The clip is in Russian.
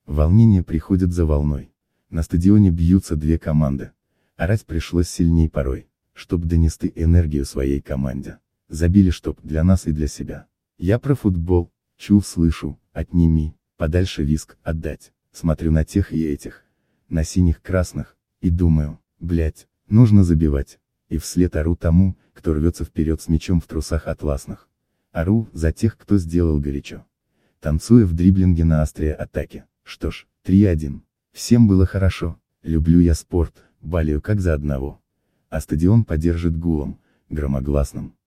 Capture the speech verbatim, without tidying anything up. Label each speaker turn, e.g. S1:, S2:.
S1: Волнение приходит за волной. На стадионе бьются две команды. Орать пришлось сильней порой, чтоб донести энергию своей команде. Забили чтоб для нас и для себя. Я про футбол, чул слышу, отними, подальше виск, отдать. Смотрю на тех и этих, на синих-красных, и думаю, блять, нужно забивать. И вслед ору тому, кто рвется вперед с мячом в трусах атласных. Ору за тех, кто сделал горячо, танцуя в дриблинге на острие атаки. Что ж, три один. Всем было хорошо, люблю я спорт, болею как за одного. А стадион поддержит гулом, громогласным.